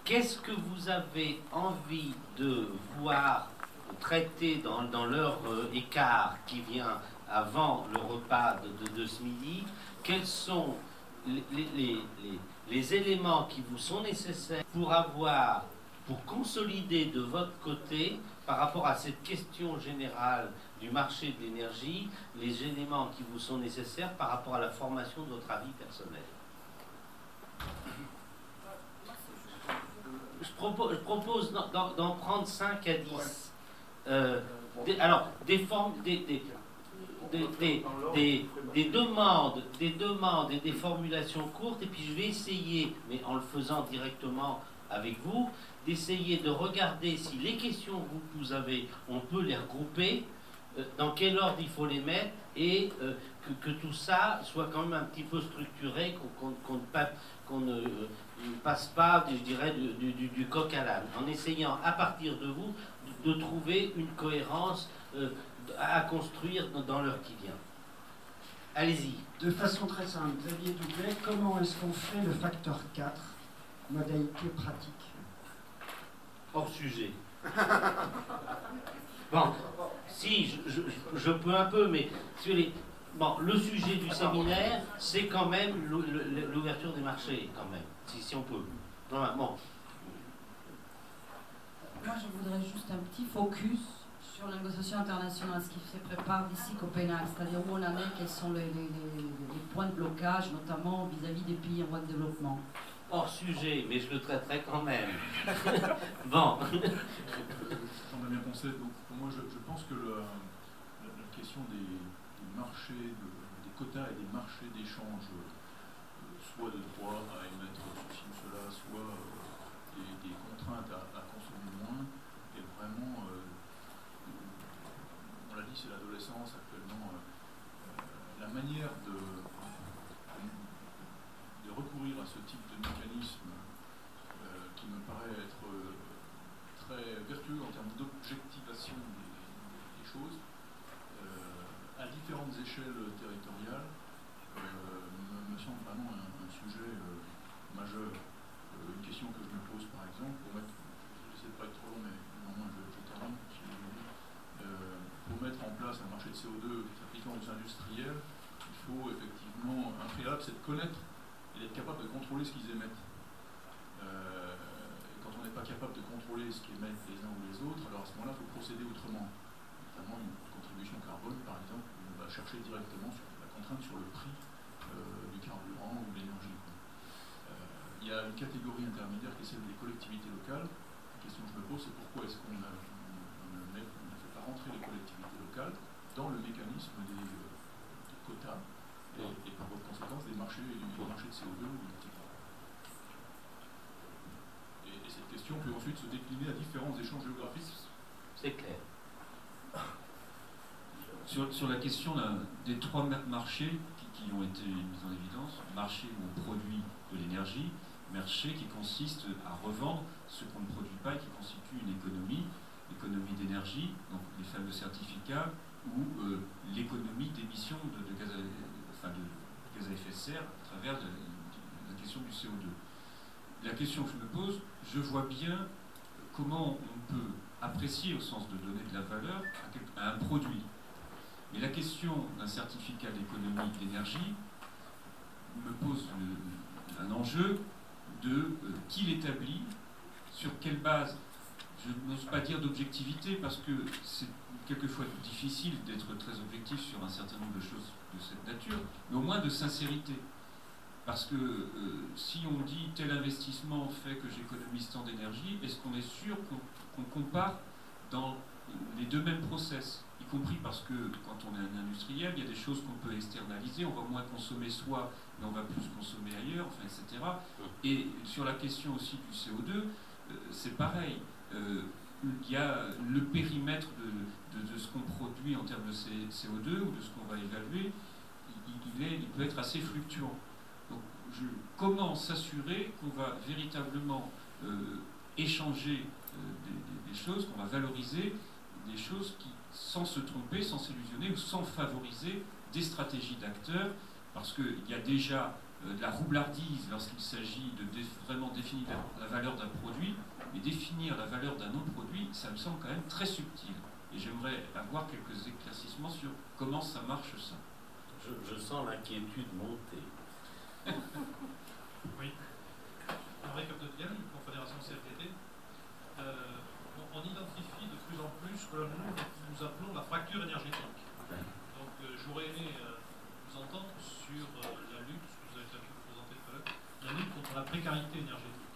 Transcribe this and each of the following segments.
qu'est-ce que vous avez envie de voir traité dans l'heure écart qui vient avant le repas de ce midi? Quels sont les éléments qui vous sont nécessaires pour consolider de votre côté, par rapport à cette question générale du marché de l'énergie, les éléments qui vous sont nécessaires par rapport à la formation de votre avis personnel? Je propose d'en prendre 5 à 10. Des demandes et des formulations courtes, et puis je vais essayer, mais en le faisant directement avec vous, d'essayer de regarder si les questions que vous avez, on peut les regrouper, dans quel ordre il faut les mettre, et que tout ça soit quand même un petit peu structuré, qu'on ne passe pas, je dirais, du coq à l'âne, en essayant à partir de vous de trouver une cohérence à construire dans l'heure qui vient. Allez-y. De façon très simple, Xavier Doublet, comment est-ce qu'on fait le facteur 4, modalité pratique? Hors sujet. Bon, si, je peux un peu, mais bon, le sujet du séminaire, c'est quand même l'ouverture des marchés, quand même, si on peut. Bon. Moi, je voudrais juste un petit focus sur la négociation internationale, ce qui se prépare d'ici Copenhague, c'est-à-dire où on en est, quels sont les points de blocage, notamment vis-à-vis des pays en voie de développement. Hors sujet, mais je le traiterai quand même. Bon. On a bien pensé. Donc, pour moi, je pense que la question des marchés, des quotas et des marchés d'échange, soit de droit à émettre ceci ou cela, soit des contraintes à consommer moins, est vraiment, on l'a dit, c'est l'adolescence actuellement, la manière de recourir à ce type de mécanisme qui me paraît être très vertueux en termes d'objectivation des choses, à différentes échelles territoriales, me semble vraiment un sujet majeur. Une question que je me pose par exemple, j'essaie de pas être trop long, mais néanmoins je termine, pour mettre en place un marché de CO2 s'appliquant aux industriels, il faut effectivement, un préalable, c'est de connaître et d'être capable de contrôler ce qu'ils émettent. Et quand on n'est pas capable de contrôler ce qu'émettent les uns ou les autres, alors à ce moment-là, il faut procéder autrement. Notamment une contribution carbone, par exemple, on va chercher directement sur la contrainte sur le prix du carburant ou de l'énergie. Il y a une catégorie intermédiaire qui est celle des collectivités locales. La question que je me pose, c'est pourquoi est-ce qu'on ne fait pas rentrer les collectivités locales dans le mécanisme des quotas et par voie de conséquence des marchés de CO2 ou etc. Et cette question peut ensuite se décliner à différents échanges géographiques. C'est clair. Sur la question des 3 marchés qui ont été mis en évidence, marché où on produit de l'énergie, marché qui consiste à revendre ce qu'on ne produit pas et qui constitue une économie d'énergie, donc les fameux certificats, ou l'économie d'émissions de gaz à effet de serre à travers la question du CO2. La question que je me pose, je vois bien comment on peut apprécier au sens de donner de la valeur à un produit. Mais la question d'un certificat d'économie d'énergie me pose un enjeu de qui l'établit, sur quelle base. Je n'ose pas dire d'objectivité parce que c'est quelquefois difficile d'être très objectif sur un certain nombre de choses de cette nature, mais au moins de sincérité. Parce que si on dit tel investissement fait que j'économise tant d'énergie, est-ce qu'on est sûr qu'on compare dans les deux mêmes process, y compris parce que quand on est un industriel, il y a des choses qu'on peut externaliser, on va moins consommer soi, mais on va plus consommer ailleurs, enfin, etc. Et sur la question aussi du CO2, c'est pareil. Il y a le périmètre de ce qu'on produit en termes de CO2 ou de ce qu'on va évaluer, il peut être assez fluctuant. Donc, comment s'assurer qu'on va véritablement échanger des choses, qu'on va valoriser des choses qui, sans se tromper, sans s'illusionner ou sans favoriser des stratégies d'acteurs, parce qu'il y a déjà de la roublardise lorsqu'il s'agit de vraiment définir la valeur d'un produit, mais définir la valeur d'un autre produit, ça me semble quand même très subtil. Et j'aimerais avoir quelques éclaircissements sur comment ça marche ça. Je sens l'inquiétude monter. Oui. Henri Capdevielle, Confédération CFDT. On identifie de plus en plus ce que nous appelons la fracture énergétique. Donc j'aurais aimé vous entendre sur la lutte, ce que vous avez pu présenter tout à l'heure, la lutte contre la précarité énergétique.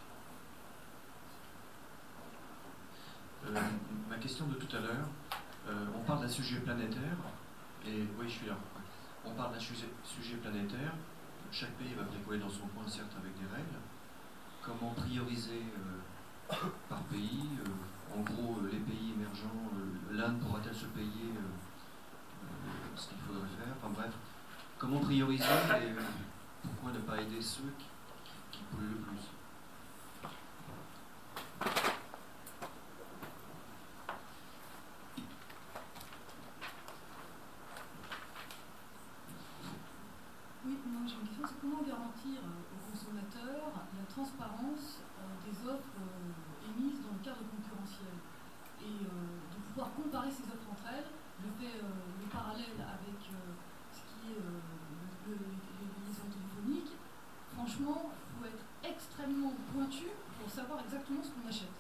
Ma question de tout à l'heure, on parle d'un sujet planétaire, et oui, je suis là. On parle d'un sujet planétaire. Chaque pays va bricoler dans son coin, certes, avec des règles. Comment prioriser par pays? En gros, les pays émergents, l'Inde pourra-t-elle se payer ce qu'il faudrait faire? Enfin bref, comment prioriser et pourquoi ne pas aider ceux qui polluent le plus? Oui, moi j'ai une question, c'est comment garantir aux consommateurs la transparence des offres émises dans le cadre concurrentiel et de pouvoir comparer ces offres entre elles. Je fais le parallèle avec ce qui est les liaisons téléphoniques. Franchement, il faut être extrêmement pointu pour savoir exactement ce qu'on achète.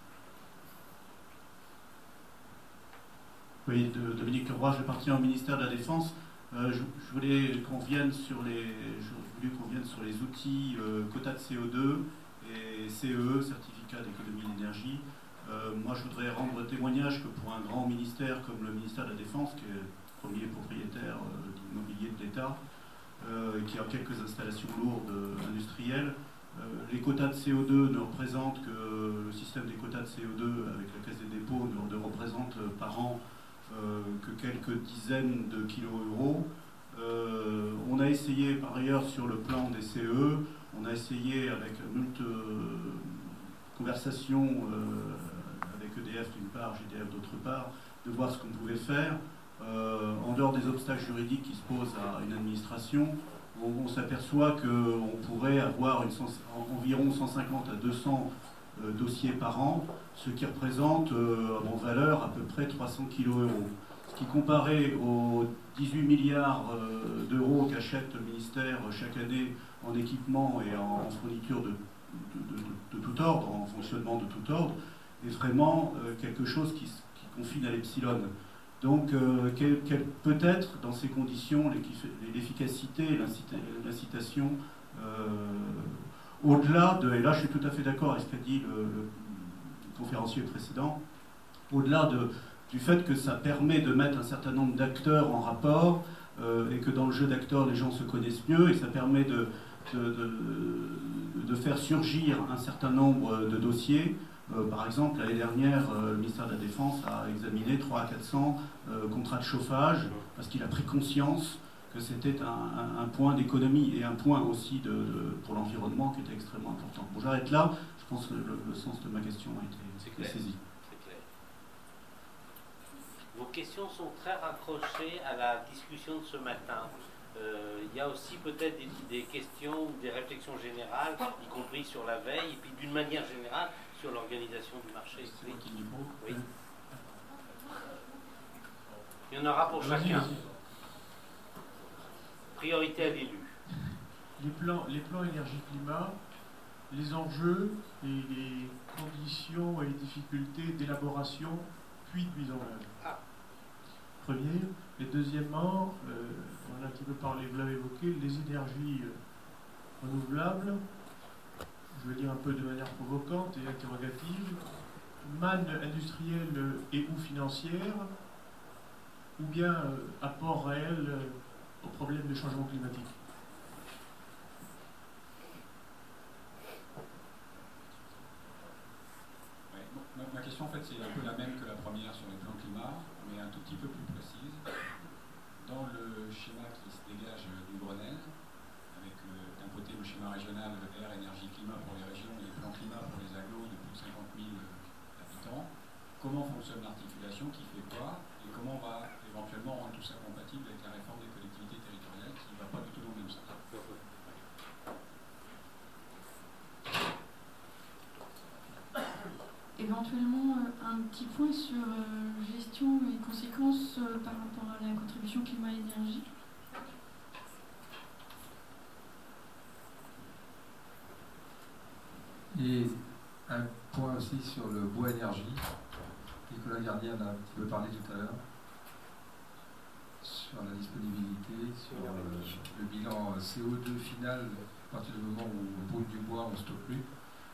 Oui, Dominique Leroy, j'appartiens au ministère de la Défense. Je voulais qu'on vienne sur les outils quotas de CO2 et CEE, certificat d'économie d'énergie. Moi, je voudrais rendre témoignage que pour un grand ministère comme le ministère de la Défense, qui est le premier propriétaire d'immobilier de l'État, qui a quelques installations lourdes industrielles, les quotas de CO2 ne représentent que le système des quotas de CO2 avec la Caisse des dépôts ne représente par an que quelques dizaines de kilo-euros. On a essayé par ailleurs sur le plan des CE, on a essayé avec moult conversations avec EDF d'une part, GDF d'autre part, de voir ce qu'on pouvait faire. En dehors des obstacles juridiques qui se posent à une administration, on s'aperçoit qu'on pourrait avoir environ 150 à 200 dossiers par an, ce qui représente en valeur à peu près 300 kilo-euros. Ce qui, comparé aux 18 milliards d'euros qu'achète le ministère chaque année en équipement et en fourniture de tout ordre, en fonctionnement de tout ordre, est vraiment quelque chose qui confine à l'epsilon. Donc peut-être, dans ces conditions, l'efficacité, l'incitation, au-delà de, et là je suis tout à fait d'accord avec ce qu'a dit le conférencier précédent, au-delà du fait que ça permet de mettre un certain nombre d'acteurs en rapport, et que dans le jeu d'acteurs les gens se connaissent mieux, et ça permet de faire surgir un certain nombre de dossiers. Par exemple, l'année dernière, le ministère de la Défense a examiné 300 à 400 contrats de chauffage, parce qu'il a pris conscience que c'était un point d'économie et un point aussi pour l'environnement qui était extrêmement important. Bon, j'arrête là. Je pense que le sens de ma question a été saisi. C'est clair. Vos questions sont très raccrochées à la discussion de ce matin. Il y a aussi peut-être des questions ou des réflexions générales, y compris sur la veille, et puis d'une manière générale sur l'organisation du marché. Oui. Il y en aura pour chacun. Priorité à l'élu. Les plans énergie-climat, les enjeux et les conditions et les difficultés d'élaboration puis de mise en œuvre. Premier. Et deuxièmement, on a un petit peu parlé, vous l'avez évoqué, les énergies renouvelables, je veux dire un peu de manière provocante et interrogative, manne industrielle et ou financière, ou bien apport réel au problème du changement climatique. Ma question, en fait, c'est un peu la même que la première sur les plans climat, mais un tout petit peu plus précise. Dans le schéma qui se dégage du Grenelle, avec d'un côté le schéma régional air, énergie, climat pour les régions et les plans climat pour les agglos de plus de 50 000 habitants, comment fonctionne l'articulation, qui fait quoi, et comment on va éventuellement rendre tout ça compatible avec la réforme des collectivités territoriales qui ne va pas du tout dans le même sens. éventuellement un petit point sur gestion et conséquences par rapport à la contribution climat-énergie. Et un point aussi sur le bois énergie. Nicolas Garnier en a un petit peu parlé tout à l'heure. Sur la disponibilité, sur le bilan CO2 final, à partir du moment où on brûle du bois, on ne stocke plus.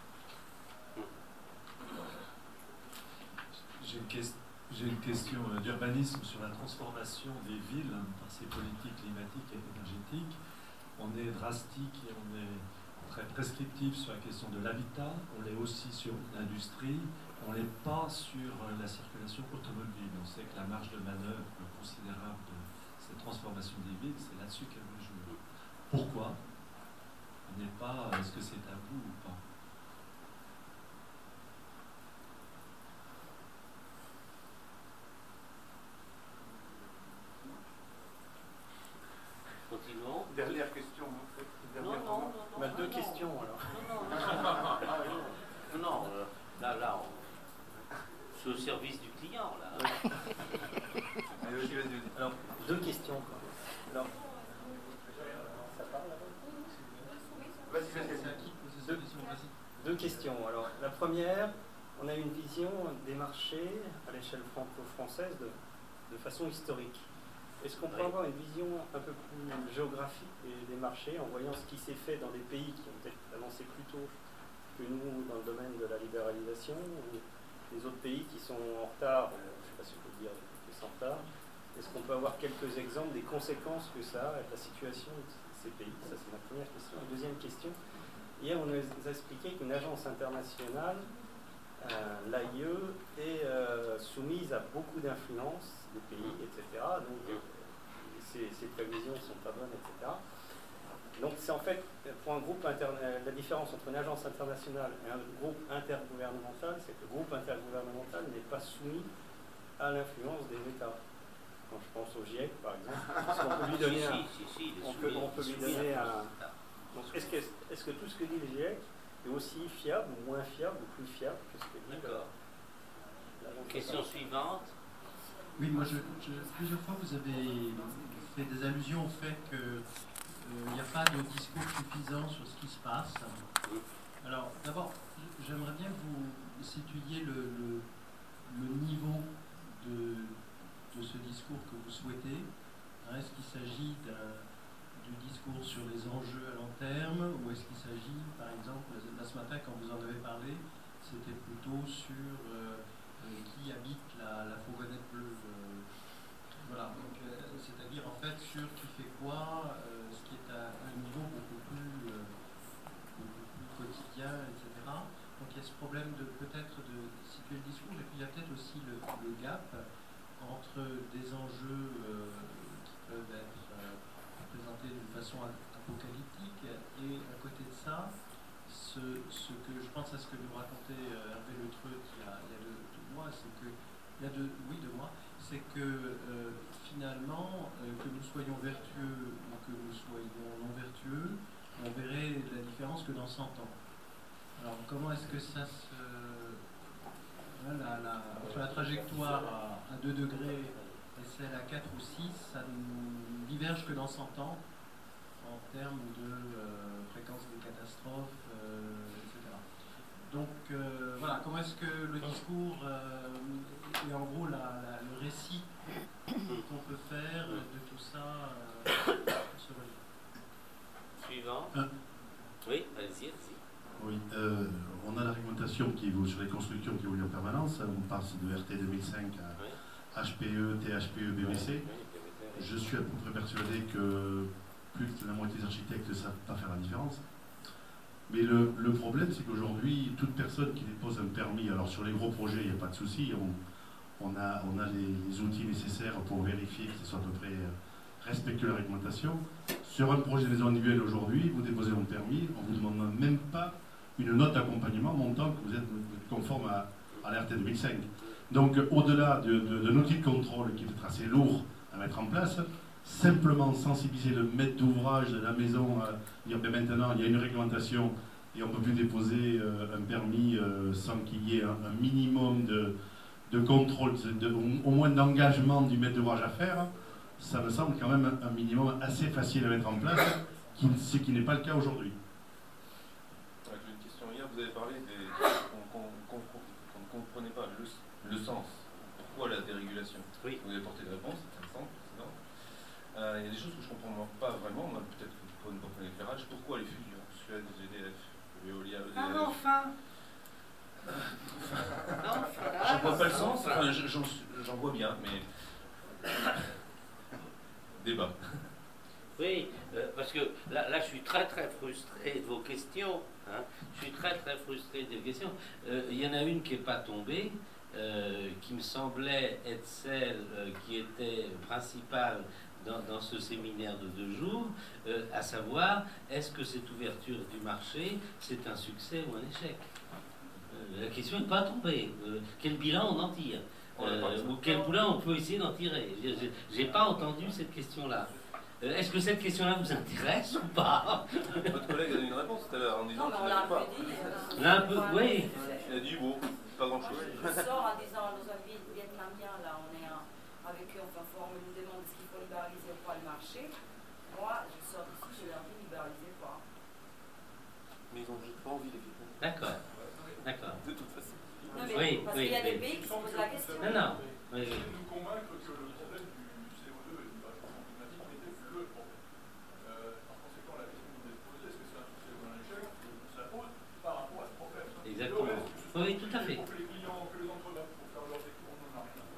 J'ai une question d'urbanisme sur la transformation des villes par ces politiques climatiques et énergétiques. On est drastique et on est très prescriptif sur la question de l'habitat, on l'est aussi sur l'industrie, on ne l'est pas sur la circulation automobile. On sait que la marge de manœuvre considérable de cette transformation des villes, c'est là-dessus qu'elle veut jouer. Pourquoi? On n'est pas, est-ce que c'est tabou ou pas? Continuons. Dernière question. Non. Deux questions alors. Non, là, c'est au service du client, là. Alors, deux questions. Alors, ça parle là-bas? Vas-y. Deux questions. Alors, la première, on a une vision des marchés à l'échelle franco-française de façon historique. Est-ce qu'on peut avoir une vision un peu plus géographique des marchés en voyant ce qui s'est fait dans des pays qui ont peut-être avancé plus tôt que nous dans le domaine de la libéralisation, ou les autres pays qui sont en retard, je ne sais pas si on peut dire qu'ils sont en retard? Est-ce qu'on peut avoir quelques exemples des conséquences que ça a avec la situation de ces pays? Ça, c'est ma première question. La deuxième question, hier on nous a expliqué qu'une agence internationale, l'AIE, est soumise à beaucoup d'influences des pays, etc. Donc ces prévisions ne sont pas bonnes, etc. Donc c'est en fait, pour un groupe la différence entre une agence internationale et un groupe intergouvernemental, c'est que le groupe intergouvernemental n'est pas soumis à l'influence des États. Quand je pense au GIEC, par exemple, on peut lui donner un... Donc est-ce que tout ce que dit le GIEC est aussi fiable, ou moins fiable, ou plus fiable que ce que dit D'accord. Question suivante. Oui, moi, plusieurs fois, vous avez fait des allusions au fait qu'il n'y a pas de discours suffisant sur ce qui se passe. Alors, d'abord, j'aimerais bien que vous situiez le niveau de ce discours que vous souhaitez. Est-ce qu'il s'agit du discours sur les enjeux à long terme, ou est-ce qu'il s'agit, par exemple, là ce matin, quand vous en avez parlé, c'était plutôt sur qui habite la fourgonnette bleue. Voilà, donc c'est-à-dire en fait sur qui fait quoi, ce qui est à un niveau beaucoup plus quotidien, etc. Donc il y a ce problème de peut-être de situer le discours, et puis il y a peut-être aussi le gap entre des enjeux qui peuvent être présentés d'une façon apocalyptique, et à côté de ça, ce que je pense à ce que nous racontait Hervé Letreux il y a 2 mois, c'est que c'est que finalement, que nous soyons vertueux ou que nous soyons non vertueux, on verrait la différence que dans 100 ans. Alors comment est-ce que ça se... entre la trajectoire à 2 degrés et celle à 4 ou 6, ça ne diverge que dans 100 ans en termes de fréquence des catastrophes, etc. Donc voilà, comment est-ce que le discours et en gros le récit qu'on peut faire de tout ça se relie. Suivant. Oui, allez-y. Oui, on a la réglementation qui évolue sur les constructions qui évoluent en permanence. On passe de RT 2005 à HPE, THPE, BBC. Je suis à peu près persuadé que plus de la moitié des architectes ne savent pas faire la différence. Mais le problème, c'est qu'aujourd'hui, toute personne qui dépose un permis, alors sur les gros projets, il n'y a pas de souci, on a les outils nécessaires pour vérifier que ce soit à peu près respectueux de la réglementation. Sur un projet de maison individuelle aujourd'hui, vous déposez un permis, on ne vous demande même pas une note d'accompagnement montant que vous êtes conforme à l'RT 2005. Donc au-delà d'un outil de contrôle qui peut être assez lourd à mettre en place, simplement sensibiliser le maître d'ouvrage de la maison, dire ben maintenant il y a une réglementation et on ne peut plus déposer un permis sans qu'il y ait un minimum de contrôle, au moins d'engagement du maître d'ouvrage à faire, ça me semble quand même un minimum assez facile à mettre en place, ce qui n'est pas le cas aujourd'hui. J'ai une question. Hier, vous avez parlé qu'on ne comprenait pas le sens. Pourquoi la dérégulation? Oui. Vous avez porté des réponses, c'est intéressant, précédent. Il y a des choses que je ne comprends pas vraiment, moi, peut-être que vous pouvez me porter un éclairage. Pourquoi les fusions Suez, GDF, Veolia, EDF? Ah non, enfin J'en vois pas le sens, enfin, j'en vois bien, mais... Débat. Oui, parce que là, je suis très frustré de vos questions. Hein. Je suis très frustré de vos questions. Il y en a une qui n'est pas tombée, qui me semblait être celle qui était principale dans ce séminaire de 2 jours, à savoir, est-ce que cette ouverture du marché, c'est un succès ou un échec? La question n'est pas tombée. Quel bilan on en tire? Ou quel bilan on peut essayer d'en tirer? Je n'ai pas entendu cette question-là. Est-ce que cette question-là vous intéresse ou pas? Votre collègue a donné une réponse tout à l'heure en disant qu'il l'a n'avait pas. dit. Là, un peu, oui. Il a dit bon, pas grand-chose. Je sors en disant nos amis vietnamiens, là, on est avec eux, enfin, on nous demande ce qu'il faut libéraliser ou pas le marché. Moi, je sors d'ici, je leur dis libéralisez pas. Mais ils n'ont juste pas envie, les Vietnamiens. D'accord. D'accord. De toute façon. Non, mais parce qu'il y a des pays qui se posent la question. Non. Oui. Essayez de nous convaincre que le problème du CO2 et du réchauffement climatique n'était plus le problème. Par conséquent, la question que vous avez posée, est-ce que c'est un succès ou un échec, ça pose par rapport à ce problème. Exactement. Oui, tout à fait. Que les clients, que les entreprises pour faire leurs écoutes, on n'en a rien.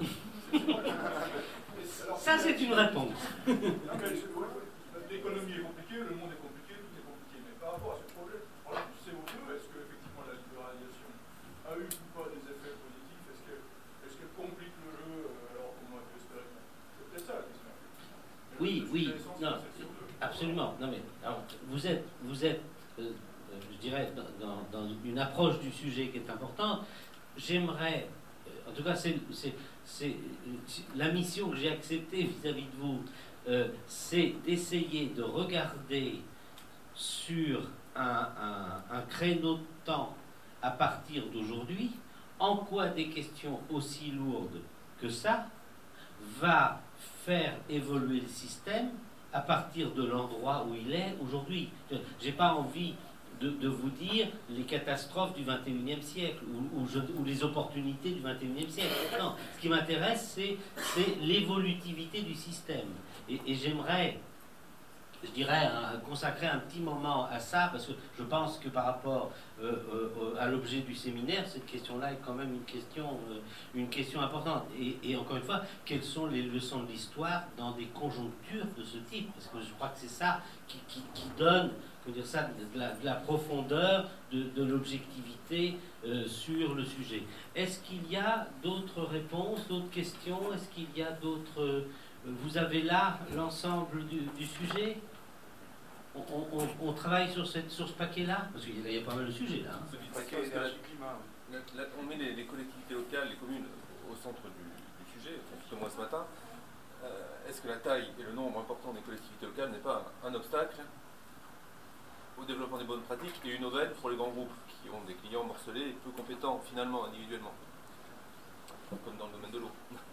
Ça, c'est une réponse. L'économie est compliquée, le monde est compliqué, tout est compliqué. Mais par rapport à ce problème du CO2, est-ce que effectivement la libéralisation a eu ou pas des effets positifs? Est-ce qu'elle complique le jeu alors qu'on aurait pu espérer? C'est peut-être ça la question. Oui, non, absolument. Non, mais alors, vous êtes je dirais, dans une approche du sujet qui est importante. J'aimerais, en tout cas, c'est la mission que j'ai acceptée vis-à-vis de vous, c'est d'essayer de regarder sur un créneau de temps à partir d'aujourd'hui, en quoi des questions aussi lourdes que ça va faire évoluer le système à partir de l'endroit où il est aujourd'hui. J'ai pas envie de vous dire les catastrophes du 21e siècle ou les opportunités du 21e siècle. Non, ce qui m'intéresse, c'est l'évolutivité du système. Et j'aimerais, je dirais, consacrer un petit moment à ça, parce que je pense que par rapport à l'objet du séminaire, cette question-là est quand même une question importante. Et encore une fois, quelles sont les leçons de l'histoire dans des conjonctures de ce type? Parce que je crois que c'est ça qui donne, dire ça, de la profondeur, de l'objectivité sur le sujet. Est-ce qu'il y a d'autres réponses, d'autres questions? Est-ce qu'il y a d'autres... Vous avez là l'ensemble du sujet? On travaille sur ce paquet-là? Parce qu'il y a pas mal de sujets là. On met les collectivités locales, les communes au centre du sujet, surtout moi ce matin. Est-ce que la taille et le nombre important des collectivités locales n'est pas un obstacle au développement des bonnes pratiques et une aubaine pour les grands groupes qui ont des clients morcelés et peu compétents finalement individuellement, comme dans le domaine de l'eau?